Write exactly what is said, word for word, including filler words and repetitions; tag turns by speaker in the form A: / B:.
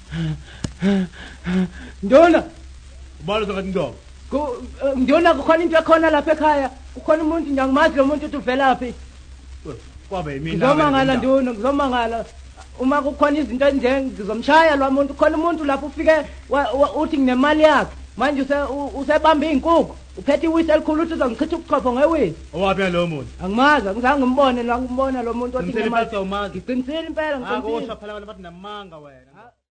A: Ndona
B: ubalo zonke indobo
A: Ndona kukhona into ekhona lapha ekhaya kukhona umuntu ngiyangimazi lo muntu uvelaphi
B: kwabe yimina
A: ngizomangala Ndona ngizomangala uma kukhona izinto enje ngizomshaya lo muntu khona umuntu lapho ufike uthi nginemali yakhe manje usebamba izinkukhu uphethe iwisi elikhulu uthi uzongichitha ubuchopho ngewisi
B: owaphi lo muntu
A: angimazi ngizange ngimbone la ngimbona lo muntu othi
B: ngiqinisile impela
A: ngiqinisile impela
B: ngiqinisile akho shaphala abantu bathi namanga wena